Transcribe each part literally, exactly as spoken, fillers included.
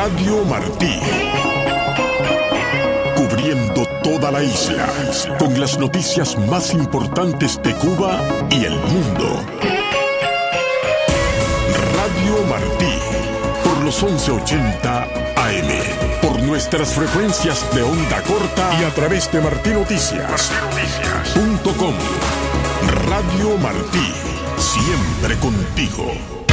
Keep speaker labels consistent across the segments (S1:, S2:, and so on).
S1: Radio Martí. Cubriendo toda la isla, con las noticias más importantes de Cuba y el mundo. Radio Martí, por los once ochenta A M, por nuestras frecuencias de onda corta y a través de martinoticias punto com. Radio Martí, siempre contigo.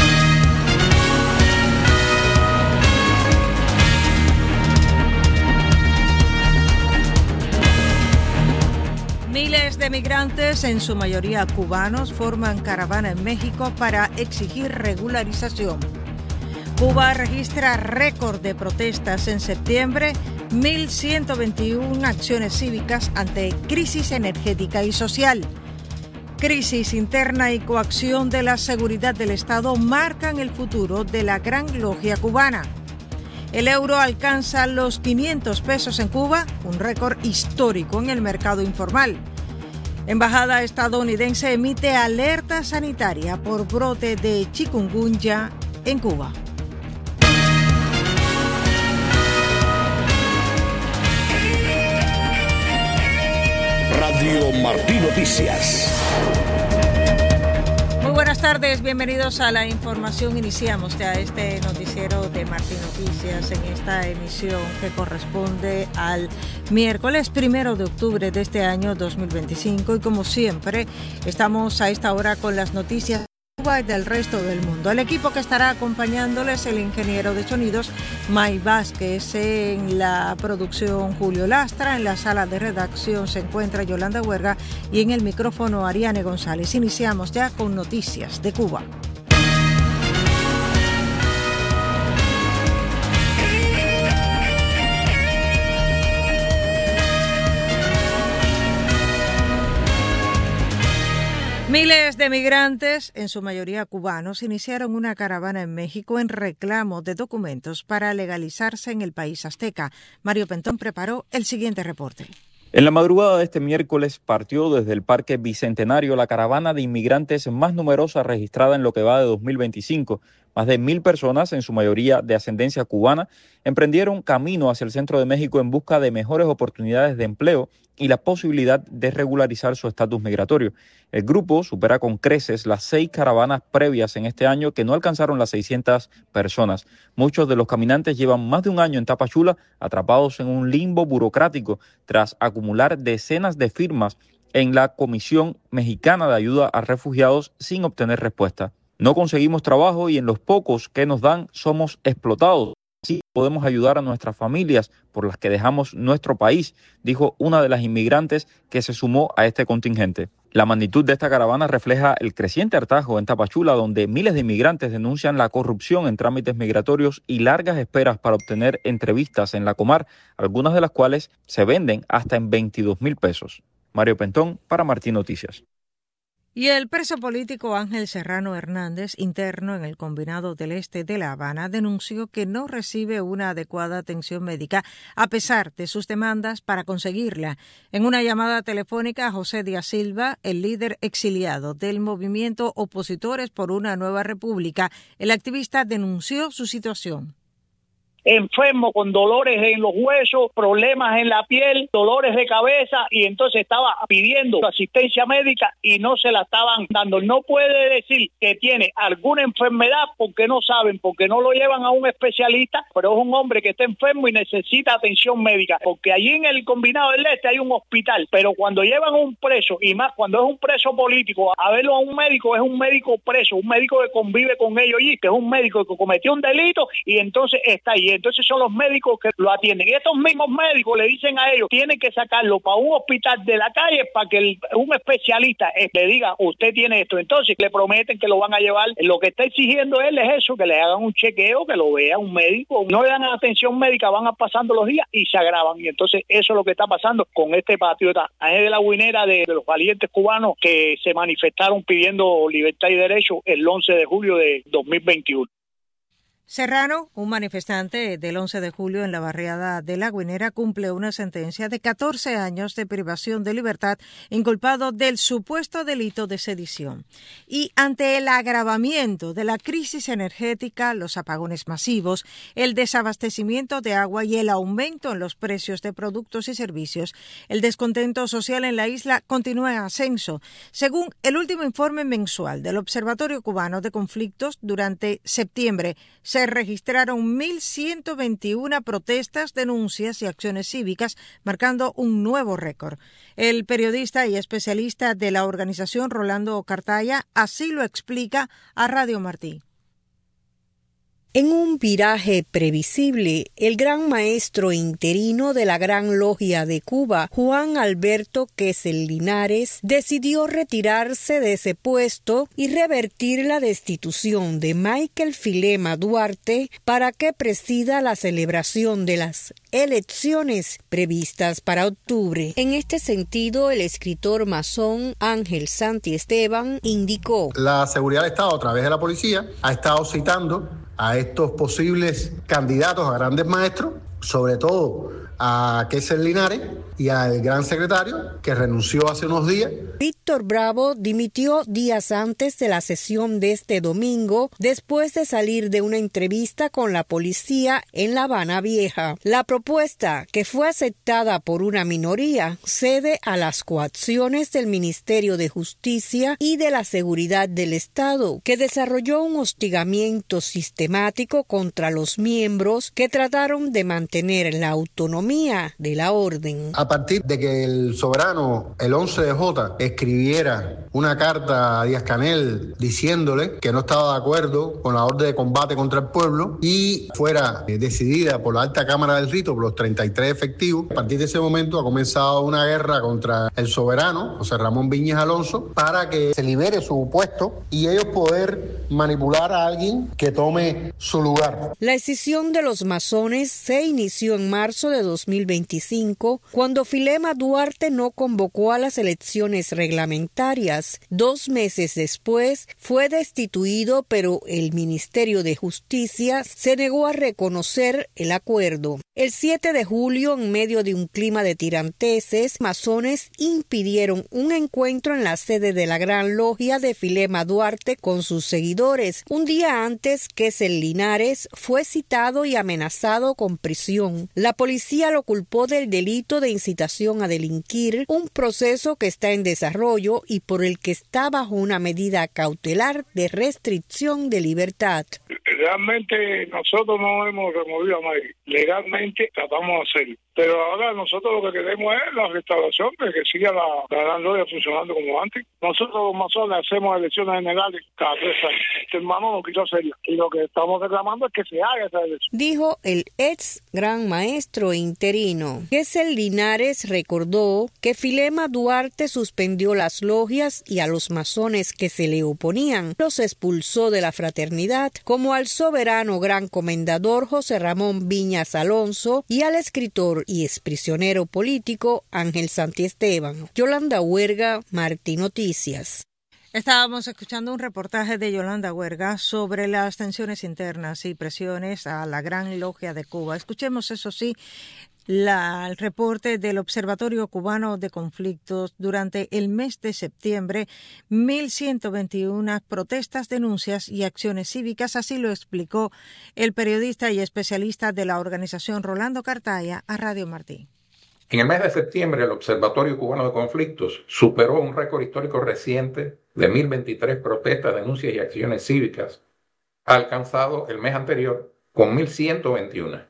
S2: Miles de migrantes, en su mayoría cubanos, forman caravana en México para exigir regularización. Cuba registra récord de protestas en septiembre, mil ciento veintiuna acciones cívicas ante crisis energética y social. Crisis interna y coacción de la seguridad del Estado marcan el futuro de la Gran Logia cubana. El euro alcanza los quinientos pesos en Cuba, un récord histórico en el mercado informal. Embajada estadounidense emite alerta sanitaria por brote de chikungunya en Cuba.
S1: Radio Martí Noticias.
S2: Muy buenas tardes, bienvenidos a la información. Iniciamos ya este noticiero de Martí Noticias en esta emisión que corresponde al miércoles primero de octubre de este año dos mil veinticinco, y como siempre estamos a esta hora con las noticias de Cuba y del resto del mundo. El equipo que estará acompañándoles, el ingeniero de sonidos May Vázquez, en la producción Julio Lastra, en la sala de redacción se encuentra Yolanda Huerga y en el micrófono Ariane González. Iniciamos ya con noticias de Cuba. Miles de migrantes, en su mayoría cubanos, iniciaron una caravana en México en reclamo de documentos para legalizarse en el país azteca. Mario Pentón preparó el siguiente reporte.
S3: En la madrugada de este miércoles partió desde el Parque Bicentenario la caravana de inmigrantes más numerosa registrada en lo que va de dos mil veinticinco. Más de mil personas, en su mayoría de ascendencia cubana, emprendieron camino hacia el centro de México en busca de mejores oportunidades de empleo y la posibilidad de regularizar su estatus migratorio. El grupo supera con creces las seis caravanas previas en este año que no alcanzaron las seiscientas personas. Muchos de los caminantes llevan más de un año en Tapachula, atrapados en un limbo burocrático tras acumular decenas de firmas en la Comisión Mexicana de Ayuda a Refugiados sin obtener respuesta. No conseguimos trabajo y en los pocos que nos dan somos explotados. Así podemos ayudar a nuestras familias por las que dejamos nuestro país, dijo una de las inmigrantes que se sumó a este contingente. La magnitud de esta caravana refleja el creciente hartazgo en Tapachula, donde miles de inmigrantes denuncian la corrupción en trámites migratorios y largas esperas para obtener entrevistas en la Comar, algunas de las cuales se venden hasta en veintidós mil pesos. Mario Pentón para Martí Noticias.
S2: Y el preso político Ángel Serrano Hernández, interno en el Combinado del Este de La Habana, denunció que no recibe una adecuada atención médica a pesar de sus demandas para conseguirla. En una llamada telefónica a José Díaz Silva, el líder exiliado del movimiento Opositores por una Nueva República, el activista denunció su situación.
S4: Enfermo con dolores en los huesos, problemas en la piel, dolores de cabeza, y entonces estaba pidiendo asistencia médica y no se la estaban dando. No puede decir que tiene alguna enfermedad porque no saben, porque no lo llevan a un especialista, pero es un hombre que está enfermo y necesita atención médica, porque allí en el Combinado del Este hay un hospital, pero cuando llevan a un preso, y más cuando es un preso político, a verlo a un médico, es un médico preso, un médico que convive con ellos allí, que es un médico que cometió un delito y entonces está ahí. Entonces son los médicos que lo atienden. Y estos mismos médicos le dicen a ellos, tienen que sacarlo para un hospital de la calle para que el, un especialista eh, le diga, usted tiene esto. Entonces le prometen que lo van a llevar. Lo que está exigiendo él es eso, que le hagan un chequeo, que lo vea un médico. No le dan atención médica, van a pasando los días y se agravan. Y entonces eso es lo que está pasando con este patriota Ángel de la Guinera, de, de los valientes cubanos que se manifestaron pidiendo libertad y derecho el once de julio de dos mil veintiuno.
S2: Serrano, un manifestante del once de julio en la barriada de La Guinera, cumple una sentencia de catorce años de privación de libertad inculpado del supuesto delito de sedición. Y ante el agravamiento de la crisis energética, los apagones masivos, el desabastecimiento de agua y el aumento en los precios de productos y servicios, el descontento social en la isla continúa en ascenso. Según el último informe mensual del Observatorio Cubano de Conflictos, durante septiembre se registraron mil ciento veintiuna protestas, denuncias y acciones cívicas, marcando un nuevo récord. El periodista y especialista de la organización Rolando Cartaya así lo explica a Radio Martí.
S5: En un viraje previsible, el gran maestro interino de la Gran Logia de Cuba, Juan Alberto Kessel Linares, decidió retirarse de ese puesto y revertir la destitución de Michael Filema Duarte para que presida la celebración de las elecciones previstas para octubre. En este sentido, el escritor masón Ángel Santi Esteban indicó:
S6: la seguridad del Estado, a través de la policía, ha estado citando a estos posibles candidatos a grandes maestros, sobre todo a Kessel Linares y al gran secretario, que renunció hace unos días.
S5: Víctor Bravo dimitió días antes de la sesión de este domingo, después de salir de una entrevista con la policía en La Habana Vieja. La propuesta, que fue aceptada por una minoría, cede a las coacciones del Ministerio de Justicia y de la Seguridad del Estado, que desarrolló un hostigamiento sistemático contra los miembros que trataron de mantener la autonomía de la orden.
S6: A partir de que el soberano, el once de Jota, escribiera una carta a Díaz-Canel diciéndole que no estaba de acuerdo con la orden de combate contra el pueblo y fuera decidida por la alta cámara del rito, por los treinta y tres efectivos, a partir de ese momento ha comenzado una guerra contra el soberano, José Ramón Viñas Alonso, para que se libere su puesto y ellos poder manipular a alguien que tome su lugar.
S5: La escisión de los masones se inició en marzo de dos mil veinticinco, cuando Filema Duarte no convocó a las elecciones reglamentarias. Dos meses después fue destituido, pero el Ministerio de Justicia se negó a reconocer el acuerdo. El siete de julio, en medio de un clima de tiranteses, masones impidieron un encuentro en la sede de la Gran Logia de Filema Duarte con sus seguidores. Un día antes, Kessel Linares fue citado y amenazado con prisión. La policía lo culpó del delito de incitación a delinquir, un proceso que está en desarrollo y por el que está bajo una medida cautelar de restricción de libertad.
S7: Realmente nosotros no hemos removido a nadie. Legalmente tratamos de hacerlo. Pero ahora nosotros lo que queremos es la restauración, de que siga la, la Gran Logia funcionando como antes. Nosotros los masones hacemos elecciones generales cada tres años. Este hermano no quiso hacerla. Y lo que estamos reclamando es que se haga esa elección.
S5: Dijo el ex gran maestro interino. Kessel Linares recordó que Filema Duarte suspendió las logias y a los masones que se le oponían los expulsó de la fraternidad, como al soberano gran comendador José Ramón Viñas Alonso y al escritor y exprisionero político Ángel Santi Esteban. Yolanda Huerga, Martí Noticias.
S2: Estábamos escuchando un reportaje de Yolanda Huerga sobre las tensiones internas y presiones a la Gran Logia de Cuba. Escuchemos, eso sí, La, el reporte del Observatorio Cubano de Conflictos. Durante el mes de septiembre, mil ciento veintiuna protestas, denuncias y acciones cívicas, así lo explicó el periodista y especialista de la organización Rolando Cartaya a Radio Martí.
S8: En el mes de septiembre, el Observatorio Cubano de Conflictos superó un récord histórico reciente de mil veintitrés protestas, denuncias y acciones cívicas, alcanzado el mes anterior con mil ciento veintiuna.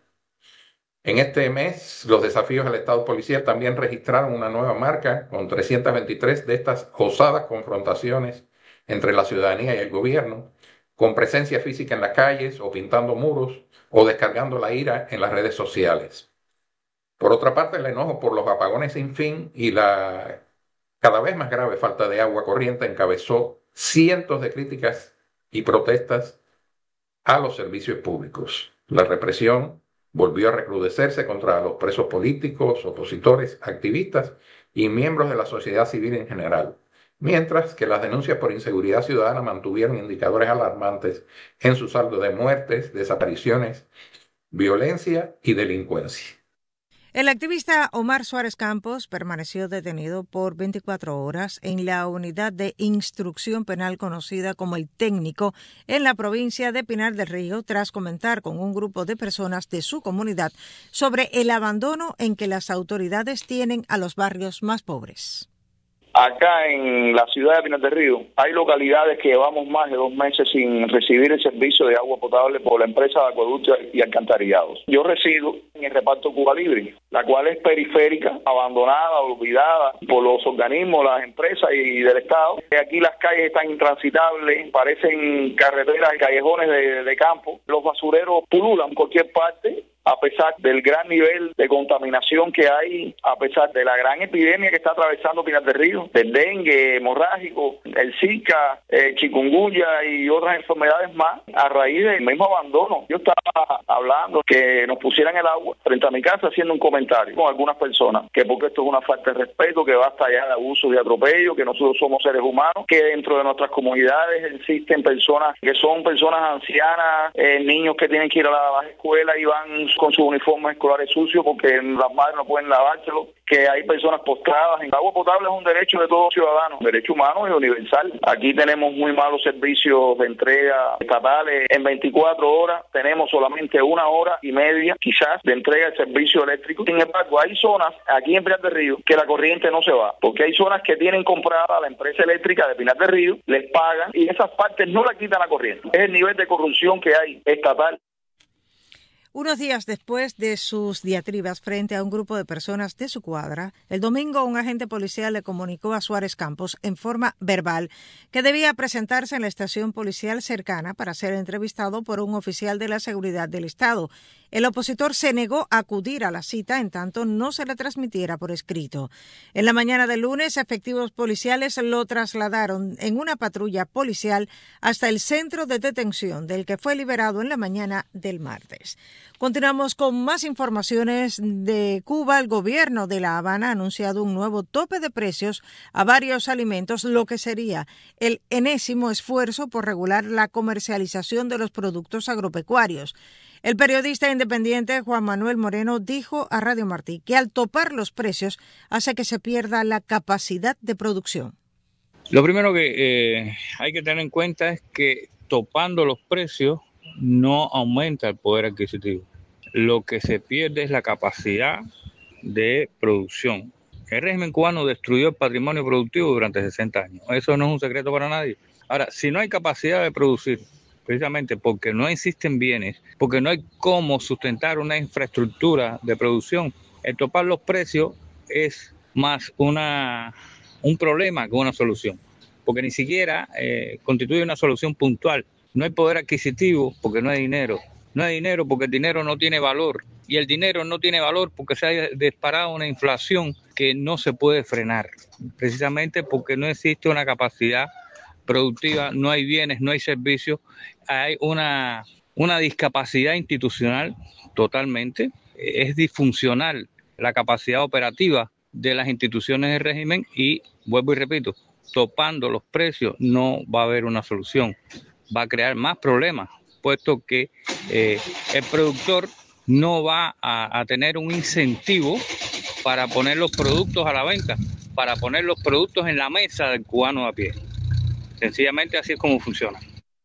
S8: En este mes, los desafíos al Estado policial también registraron una nueva marca con trescientas veintitrés de estas osadas confrontaciones entre la ciudadanía y el gobierno, con presencia física en las calles o pintando muros o descargando la ira en las redes sociales. Por otra parte, el enojo por los apagones sin fin y la cada vez más grave falta de agua corriente encabezó cientos de críticas y protestas a los servicios públicos. La represión volvió a recrudecerse contra los presos políticos, opositores, activistas y miembros de la sociedad civil en general, mientras que las denuncias por inseguridad ciudadana mantuvieron indicadores alarmantes en su saldo de muertes, desapariciones, violencia y delincuencia.
S2: El activista Omar Suárez Campos permaneció detenido por veinticuatro horas en la unidad de instrucción penal conocida como El Técnico en la provincia de Pinar del Río tras comentar con un grupo de personas de su comunidad sobre el abandono en que las autoridades tienen a los barrios más pobres.
S9: Acá en la ciudad de Pinar del Río hay localidades que llevamos más de dos meses sin recibir el servicio de agua potable por la empresa de acueductos y alcantarillados. Yo resido en el reparto Cuba Libre, la cual es periférica, abandonada, olvidada por los organismos, las empresas y del Estado. Aquí las calles están intransitables, parecen carreteras y callejones de, de campo. Los basureros pululan en cualquier parte, a pesar del gran nivel de contaminación que hay, a pesar de la gran epidemia que está atravesando Pinar del Río, del dengue hemorrágico, el Zika, el chikungunya y otras enfermedades más, a raíz del mismo abandono. Yo estaba hablando que nos pusieran el agua frente a mi casa haciendo un comentario con algunas personas, que porque esto es una falta de respeto, que basta ya de abusos y atropellos, que nosotros somos seres humanos, que dentro de nuestras comunidades existen personas que son personas ancianas, eh, niños que tienen que ir a la, la escuela y van con sus uniformes escolares sucios porque las madres no pueden lavárselo, que hay personas postradas. El agua potable es un derecho de todo ciudadano, un derecho humano y universal. Aquí tenemos muy malos servicios de entrega estatales. En veinticuatro horas tenemos solamente una hora y media quizás de entrega de servicio eléctrico. Sin embargo, hay zonas aquí en Pinar del Río que la corriente no se va, porque hay zonas que tienen comprada la empresa eléctrica de Pinar del Río, les pagan y esas partes no la quitan la corriente. Es el nivel de corrupción que hay estatal.
S2: Unos días después de sus diatribas frente a un grupo de personas de su cuadra, el domingo un agente policial le comunicó a Suárez Campos en forma verbal que debía presentarse en la estación policial cercana para ser entrevistado por un oficial de la seguridad del Estado. El opositor se negó a acudir a la cita en tanto no se le transmitiera por escrito. En la mañana del lunes, efectivos policiales lo trasladaron en una patrulla policial hasta el centro de detención del que fue liberado en la mañana del martes. Continuamos con más informaciones de Cuba. El gobierno de La Habana ha anunciado un nuevo tope de precios a varios alimentos, lo que sería el enésimo esfuerzo por regular la comercialización de los productos agropecuarios. El periodista independiente Juan Manuel Moreno dijo a Radio Martí que al topar los precios hace que se pierda la capacidad de producción.
S10: Lo primero que eh, hay que tener en cuenta es que topando los precios no aumenta el poder adquisitivo. Lo que se pierde es la capacidad de producción. El régimen cubano destruyó el patrimonio productivo durante sesenta años. Eso no es un secreto para nadie. Ahora, si no hay capacidad de producir, precisamente porque no existen bienes, porque no hay cómo sustentar una infraestructura de producción, el topar los precios es más una, un problema que una solución, porque ni siquiera eh, constituye una solución puntual. No hay poder adquisitivo porque no hay dinero. No hay dinero porque el dinero no tiene valor. Y el dinero no tiene valor porque se ha disparado una inflación que no se puede frenar. Precisamente porque no existe una capacidad productiva, no hay bienes, no hay servicios. Hay una, una discapacidad institucional totalmente. Es disfuncional la capacidad operativa de las instituciones del régimen y, vuelvo y repito, topando los precios no va a haber una solución. Va a crear más problemas, puesto que eh, el productor no va a, a tener un incentivo para poner los productos a la venta, para poner los productos en la mesa del cubano a pie. Sencillamente así es como funciona.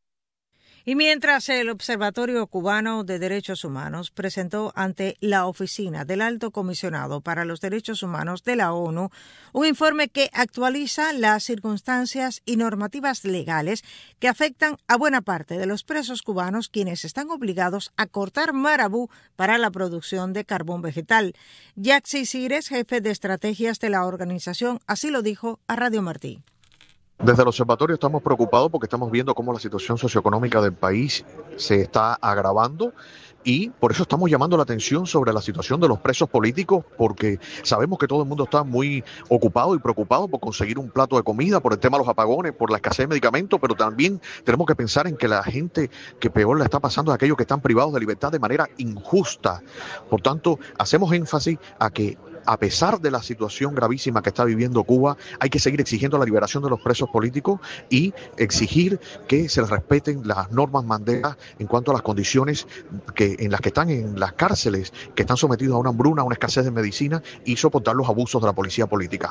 S2: Y mientras el Observatorio Cubano de Derechos Humanos presentó ante la Oficina del Alto Comisionado para los Derechos Humanos de la ONU un informe que actualiza las circunstancias y normativas legales que afectan a buena parte de los presos cubanos, quienes están obligados a cortar marabú para la producción de carbón vegetal. Yaxi Cires, jefe de estrategias de la organización, así lo dijo a Radio Martí.
S11: Desde el observatorio estamos preocupados porque estamos viendo cómo la situación socioeconómica del país se está agravando y por eso estamos llamando la atención sobre la situación de los presos políticos, porque sabemos que todo el mundo está muy ocupado y preocupado por conseguir un plato de comida, por el tema de los apagones, por la escasez de medicamentos, pero también tenemos que pensar en que la gente que peor la está pasando es aquellos que están privados de libertad de manera injusta. Por tanto, hacemos énfasis a que a pesar de la situación gravísima que está viviendo Cuba, hay que seguir exigiendo la liberación de los presos políticos y exigir que se respeten las normas Mandela en cuanto a las condiciones que, en las que están en las cárceles, que están sometidos a una hambruna, a una escasez de medicina y soportar los abusos de la policía política.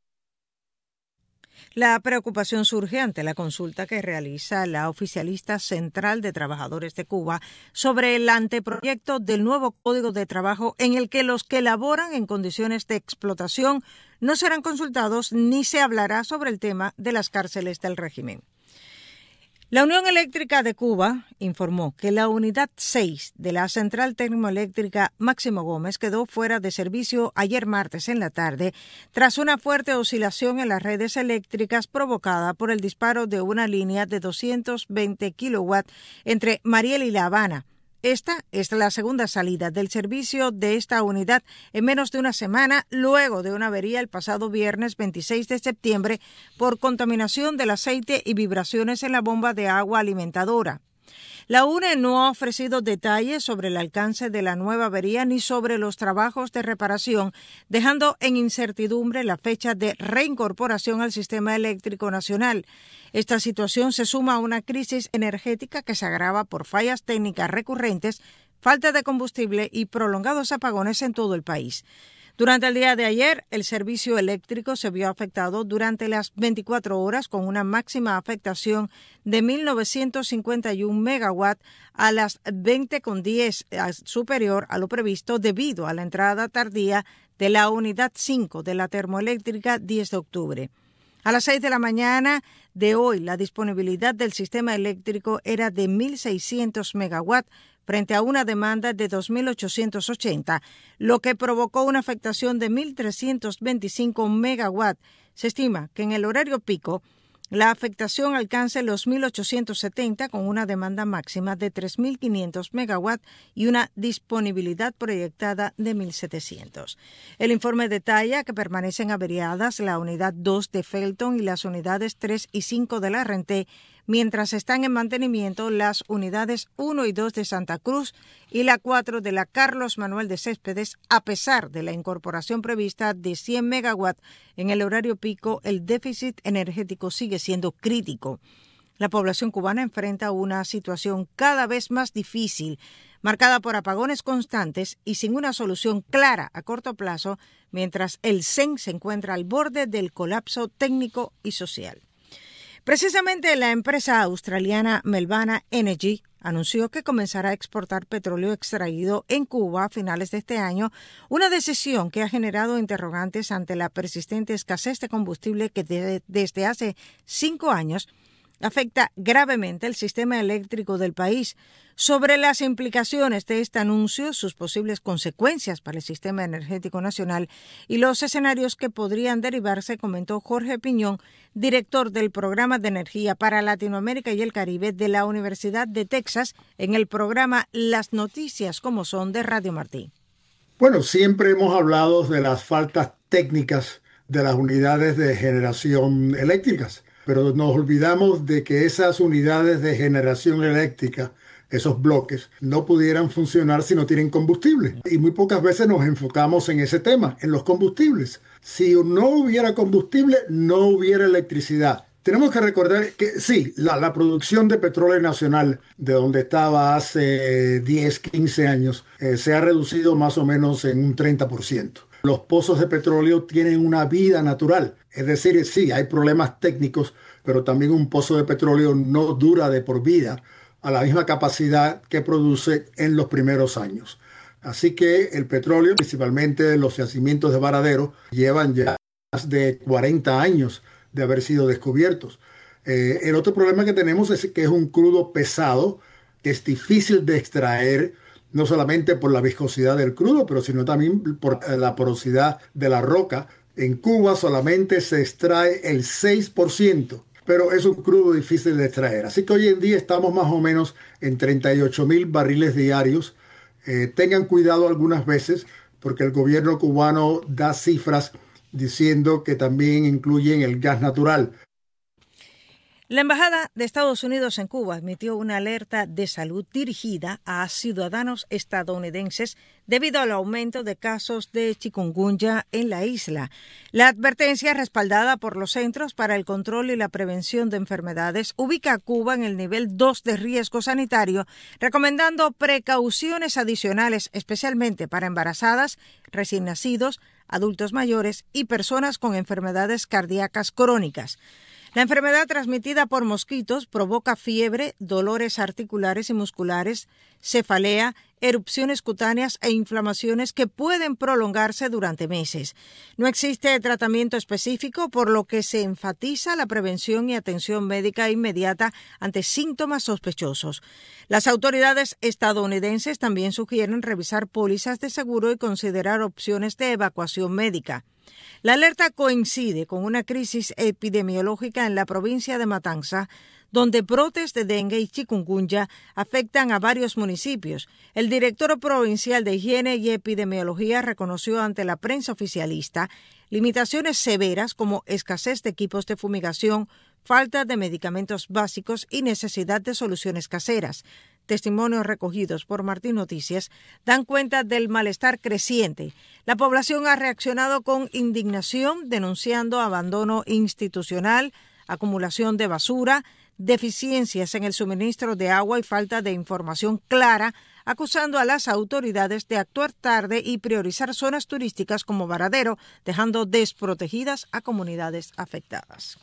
S2: La preocupación surge ante la consulta que realiza la Oficialista Central de Trabajadores de Cuba sobre el anteproyecto del nuevo Código de Trabajo en el que los que laboran en condiciones de explotación no serán consultados ni se hablará sobre el tema de las cárceles del régimen. La Unión Eléctrica de Cuba informó que la unidad seis de la central termoeléctrica Máximo Gómez quedó fuera de servicio ayer martes en la tarde tras una fuerte oscilación en las redes eléctricas provocada por el disparo de una línea de doscientos veinte kilowatts entre Mariel y La Habana. Esta es la segunda salida del servicio de esta unidad en menos de una semana, luego de una avería el pasado viernes veintiséis de septiembre por contaminación del aceite y vibraciones en la bomba de agua alimentadora. La U N E no ha ofrecido detalles sobre el alcance de la nueva avería ni sobre los trabajos de reparación, dejando en incertidumbre la fecha de reincorporación al sistema eléctrico nacional. Esta situación se suma a una crisis energética que se agrava por fallas técnicas recurrentes, falta de combustible y prolongados apagones en todo el país. Durante el día de ayer, el servicio eléctrico se vio afectado durante las veinticuatro horas con una máxima afectación de mil novecientos cincuenta y uno megawatts a las veinte con diez, superior a lo previsto debido a la entrada tardía de la unidad cinco de la termoeléctrica diez de octubre. A las seis de la mañana de hoy, la disponibilidad del sistema eléctrico era de mil seiscientos megawatts, frente a una demanda de dos mil ochocientos ochenta, lo que provocó una afectación de mil trescientos veinticinco megawatts. Se estima que en el horario pico la afectación alcance los mil ochocientos setenta con una demanda máxima de tres mil quinientos megawatts y una disponibilidad proyectada de mil setecientos. El informe detalla que permanecen averiadas la unidad dos de Felton y las unidades tres y cinco de la Renté, mientras están en mantenimiento las unidades uno y dos de Santa Cruz y la cuatro de la Carlos Manuel de Céspedes. A pesar de la incorporación prevista de cien megawatts en el horario pico, el déficit energético sigue siendo crítico. La población cubana enfrenta una situación cada vez más difícil, marcada por apagones constantes y sin una solución clara a corto plazo, mientras el C E N se encuentra al borde del colapso técnico y social. Precisamente la empresa australiana Melvana Energy anunció que comenzará a exportar petróleo extraído en Cuba a finales de este año, una decisión que ha generado interrogantes ante la persistente escasez de combustible que de, desde hace cinco años afecta gravemente el sistema eléctrico del país. Sobre las implicaciones de este anuncio, sus posibles consecuencias para el sistema energético nacional y los escenarios que podrían derivarse, comentó Jorge Piñón, director del Programa de Energía para Latinoamérica y el Caribe de la Universidad de Texas, en el programa Las Noticias como Son de Radio Martí.
S12: Bueno, siempre hemos hablado de las faltas técnicas de las unidades de generación eléctricas, pero nos olvidamos de que esas unidades de generación eléctrica, esos bloques, no pudieran funcionar si no tienen combustible. Y muy pocas veces nos enfocamos en ese tema, en los combustibles. Si no hubiera combustible, no hubiera electricidad. Tenemos que recordar que sí, la, la producción de petróleo nacional, de donde estaba hace diez, quince años, eh, se ha reducido más o menos en un treinta por ciento. Los pozos de petróleo tienen una vida natural. Es decir, sí, hay problemas técnicos, pero también un pozo de petróleo no dura de por vida a la misma capacidad que produce en los primeros años. Así que el petróleo, principalmente los yacimientos de Varadero, llevan ya más de cuarenta años de haber sido descubiertos. Eh, el otro problema que tenemos es que es un crudo pesado, que es difícil de extraer, no solamente por la viscosidad del crudo, pero sino también por la porosidad de la roca. En Cuba solamente se extrae el seis por ciento, pero es un crudo difícil de extraer. Así que hoy en día estamos más o menos en treinta y ocho mil barriles diarios. Eh, tengan cuidado algunas veces, porque el gobierno cubano da cifras diciendo que también incluyen el gas natural.
S2: La Embajada de Estados Unidos en Cuba emitió una alerta de salud dirigida a ciudadanos estadounidenses debido al aumento de casos de chikungunya en la isla. La advertencia, respaldada por los Centros para el Control y la Prevención de Enfermedades, ubica a Cuba en el nivel dos de riesgo sanitario, recomendando precauciones adicionales, especialmente para embarazadas, recién nacidos, adultos mayores y personas con enfermedades cardíacas crónicas. La enfermedad transmitida por mosquitos provoca fiebre, dolores articulares y musculares, cefalea, erupciones cutáneas e inflamaciones que pueden prolongarse durante meses. No existe tratamiento específico, por lo que se enfatiza la prevención y atención médica inmediata ante síntomas sospechosos. Las autoridades estadounidenses también sugieren revisar pólizas de seguro y considerar opciones de evacuación médica. La alerta coincide con una crisis epidemiológica en la provincia de Matanzas, donde brotes de dengue y chikungunya afectan a varios municipios. El director provincial de Higiene y Epidemiología reconoció ante la prensa oficialista limitaciones severas como escasez de equipos de fumigación, falta de medicamentos básicos y necesidad de soluciones caseras. Testimonios recogidos por Martín Noticias dan cuenta del malestar creciente. La población ha reaccionado con indignación, denunciando abandono institucional, acumulación de basura, deficiencias en el suministro de agua y falta de información clara, acusando a las autoridades de actuar tarde y priorizar zonas turísticas como Varadero, dejando desprotegidas a comunidades afectadas.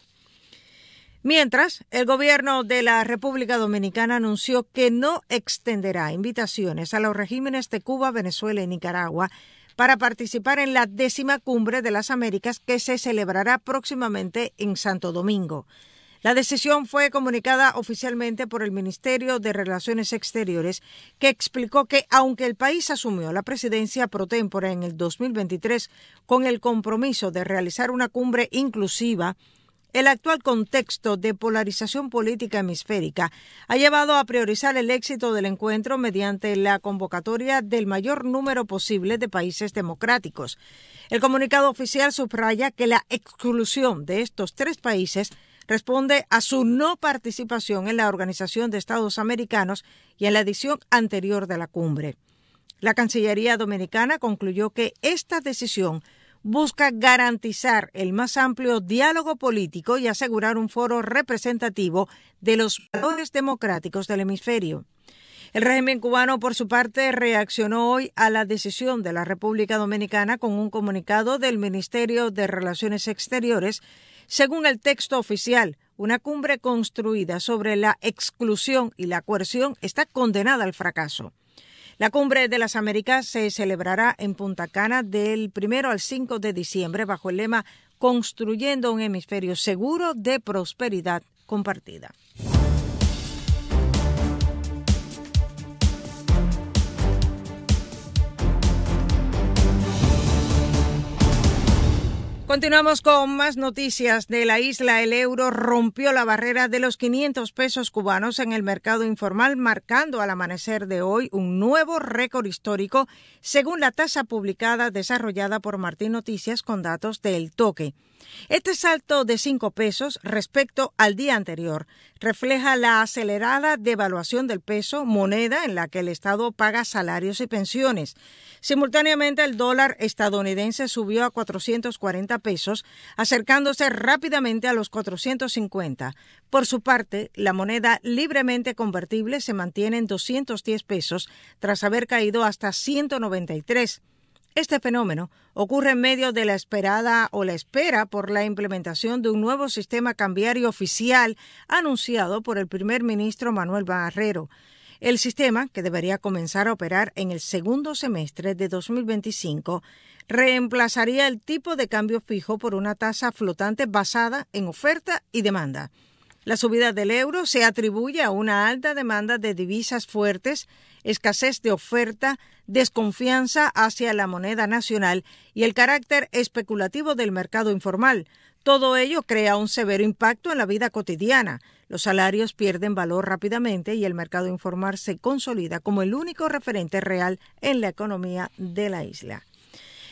S2: Mientras, el gobierno de la República Dominicana anunció que no extenderá invitaciones a los regímenes de Cuba, Venezuela y Nicaragua para participar en la décima Cumbre de las Américas que se celebrará próximamente en Santo Domingo. La decisión fue comunicada oficialmente por el Ministerio de Relaciones Exteriores, que explicó que aunque el país asumió la presidencia pro tempore en el dos mil veintitrés con el compromiso de realizar una cumbre inclusiva, el actual contexto de polarización política hemisférica ha llevado a priorizar el éxito del encuentro mediante la convocatoria del mayor número posible de países democráticos. El comunicado oficial subraya que la exclusión de estos tres países responde a su no participación en la Organización de Estados Americanos y en la edición anterior de la cumbre. La Cancillería Dominicana concluyó que esta decisión busca garantizar el más amplio diálogo político y asegurar un foro representativo de los valores democráticos del hemisferio. El régimen cubano, por su parte, reaccionó hoy a la decisión de la República Dominicana con un comunicado del Ministerio de Relaciones Exteriores. Según el texto oficial, una cumbre construida sobre la exclusión y la coerción está condenada al fracaso. La Cumbre de las Américas se celebrará en Punta Cana del primero al cinco de diciembre bajo el lema Construyendo un hemisferio seguro de prosperidad compartida. Continuamos con más noticias de la isla. El euro rompió la barrera de los quinientos pesos cubanos en el mercado informal, marcando al amanecer de hoy un nuevo récord histórico, según la tasa publicada desarrollada por Martín Noticias con datos de El Toque. Este salto de cinco pesos respecto al día anterior refleja la acelerada devaluación del peso, moneda en la que el Estado paga salarios y pensiones. Simultáneamente, el dólar estadounidense subió a cuatrocientos cuarenta pesos, acercándose rápidamente a los cuatrocientos cincuenta. Por su parte, la moneda libremente convertible se mantiene en doscientos diez pesos, tras haber caído hasta ciento noventa y tres. Este fenómeno ocurre en medio de la esperada o la espera por la implementación de un nuevo sistema cambiario oficial anunciado por el primer ministro Manuel Barrero. El sistema, que debería comenzar a operar en el segundo semestre de dos mil veinticinco, reemplazaría el tipo de cambio fijo por una tasa flotante basada en oferta y demanda. La subida del euro se atribuye a una alta demanda de divisas fuertes, escasez de oferta, desconfianza hacia la moneda nacional y el carácter especulativo del mercado informal. Todo ello crea un severo impacto en la vida cotidiana. Los salarios pierden valor rápidamente y el mercado informal se consolida como el único referente real en la economía de la isla.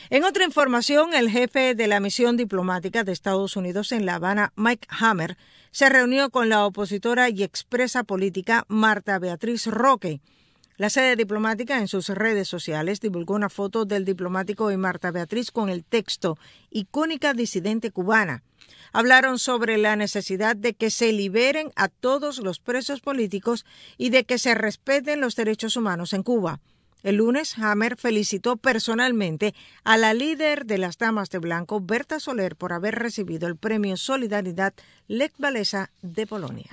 S2: En otra información, el jefe de la misión diplomática de Estados Unidos en La Habana, Mike Hammer, se reunió con la opositora y expresa política Marta Beatriz Roque. La sede diplomática en sus redes sociales divulgó una foto del diplomático y Marta Beatriz con el texto "Icónica disidente cubana". Hablaron sobre la necesidad de que se liberen a todos los presos políticos y de que se respeten los derechos humanos en Cuba. El lunes, Hammer felicitó personalmente a la líder de las Damas de Blanco, Berta Soler, por haber recibido el premio Solidaridad Lech Walesa de Polonia.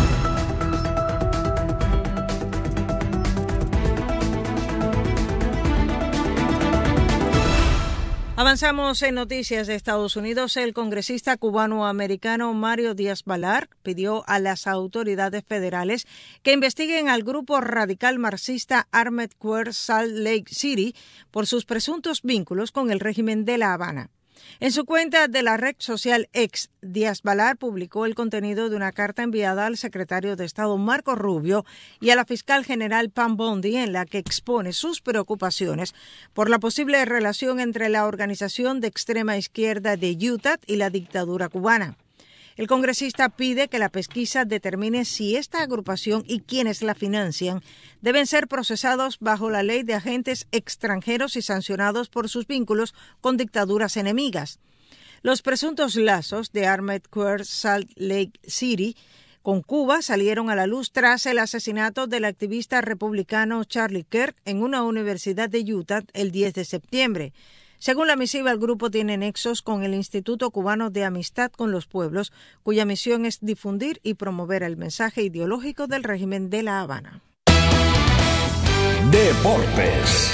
S2: Avanzamos en noticias de Estados Unidos. El congresista cubano-americano Mario Díaz-Balart pidió a las autoridades federales que investiguen al grupo radical marxista Armed Queer Salt Lake City por sus presuntos vínculos con el régimen de La Habana. En su cuenta de la red social X, Díaz-Balart publicó el contenido de una carta enviada al secretario de Estado Marco Rubio y a la fiscal general Pam Bondi, en la que expone sus preocupaciones por la posible relación entre la organización de extrema izquierda de Utah y la dictadura cubana. El congresista pide que la pesquisa determine si esta agrupación y quienes la financian deben ser procesados bajo la ley de agentes extranjeros y sancionados por sus vínculos con dictaduras enemigas. Los presuntos lazos de Armed Queer Salt Lake City con Cuba salieron a la luz tras el asesinato del activista republicano Charlie Kirk en una universidad de Utah el diez de septiembre. Según la misiva, el grupo tiene nexos con el Instituto Cubano de Amistad con los Pueblos, cuya misión es difundir y promover el mensaje ideológico del régimen de La Habana.
S1: Deportes.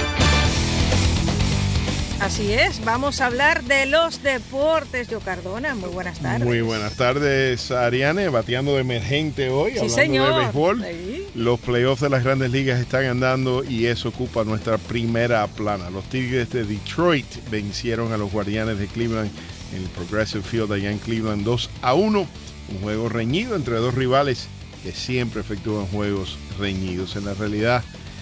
S2: Así es, vamos a hablar de los deportes. Yo Cardona, muy buenas tardes.
S13: Muy buenas tardes, Ariane, bateando de emergente hoy,
S2: sí,
S13: hablando
S2: señor.
S13: de béisbol.
S2: Sí.
S13: Los playoffs de las grandes ligas están andando y eso ocupa nuestra primera plana. Los Tigres de Detroit vencieron a los Guardianes de Cleveland en el Progressive Field allá en Cleveland dos a uno. Un juego reñido entre dos rivales que siempre efectúan juegos reñidos. En la realidad,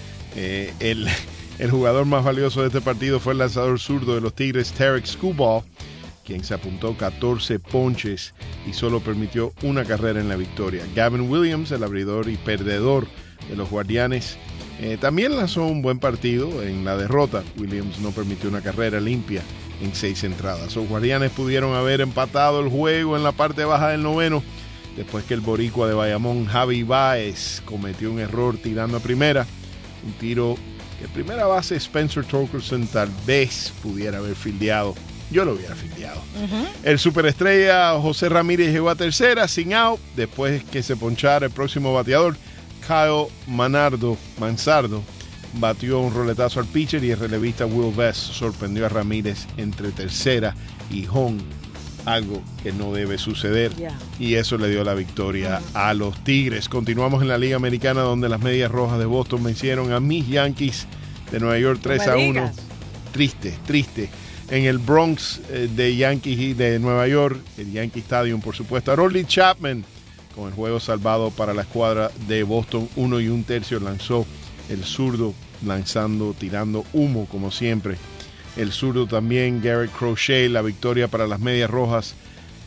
S13: eh, el... El jugador más valioso de este partido fue el lanzador zurdo de los Tigres, Tarek Skubal, quien se apuntó catorce ponches y solo permitió una carrera en la victoria. Gavin Williams, el abridor y perdedor de los Guardianes, eh, también lanzó un buen partido en la derrota. Williams no permitió una carrera limpia en seis entradas. Los Guardianes pudieron haber empatado el juego en la parte baja del noveno, después que el boricua de Bayamón, Javi Baez, cometió un error tirando a primera, un tiro que primera base Spencer Torkelson tal vez pudiera haber fildeado. Yo lo hubiera fildeado. Uh-huh. El superestrella José Ramírez llegó a tercera sin out después que se ponchara el próximo bateador. Kyle Manardo, Mansardo batió un roletazo al pitcher y el relevista Will Vest sorprendió a Ramírez entre tercera y home, algo que no debe suceder, yeah. Y eso le dio la victoria uh-huh. a los Tigres. Continuamos en la Liga Americana, donde las Medias Rojas de Boston vencieron a mis Yankees de Nueva York tres a uno. Triste, triste. En el Bronx eh, de Yankees de Nueva York, el Yankee Stadium, por supuesto. Aroldis Chapman, con el juego salvado para la escuadra de Boston, uno y un tercio, lanzó el zurdo, lanzando, tirando humo como siempre. El zurdo también, Garrett Crochet, la victoria para las Medias Rojas.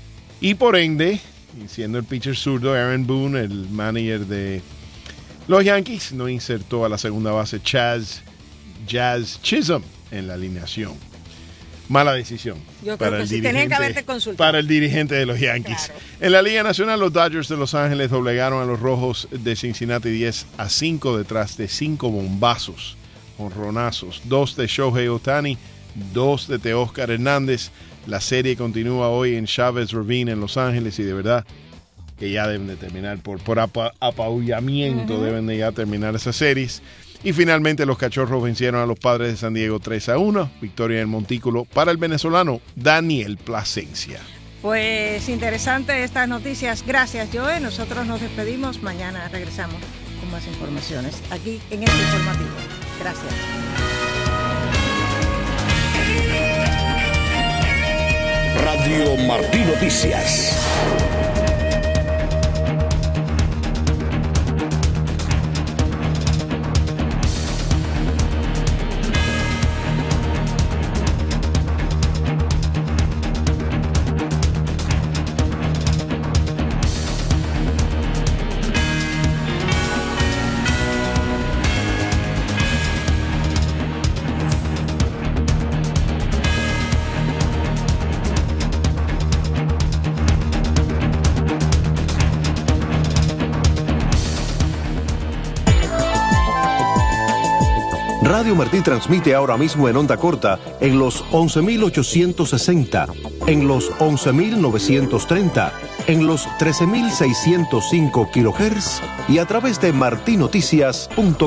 S13: Y por ende, siendo el pitcher zurdo, Aaron Boone, el manager de los Yankees, no insertó a la segunda base Chaz, Jazz Chisholm en la alineación. Mala decisión.
S2: Yo
S13: para
S2: creo que
S13: el
S2: sí,
S13: dirigente,
S2: tenían que haberte consultado.
S13: Para el dirigente de los Yankees. Claro. En la Liga Nacional, los Dodgers de Los Ángeles doblegaron a los Rojos de Cincinnati diez a cinco detrás de cinco bombazos, jonronazos, dos de Shohei Ohtani, dos de Teóscar Hernández. La serie continúa hoy en Chavez Ravine en Los Ángeles y de verdad que ya deben de terminar por, por apa, apabullamiento, uh-huh. deben de ya terminar esas series. Y finalmente los Cachorros vencieron a los Padres de San Diego tres a uno, victoria en el Montículo para el venezolano Daniel Plasencia.
S2: Pues interesante estas noticias. Gracias, Joe. Nosotros nos despedimos. Mañana regresamos con más informaciones aquí en este informativo. Gracias.
S1: Radio Martí Noticias.
S14: Radio Martí transmite ahora mismo en onda corta en los once mil ochocientos sesenta, en los once mil novecientos treinta, en los trece mil seiscientos cinco kilohertz y a través de martinoticias punto com.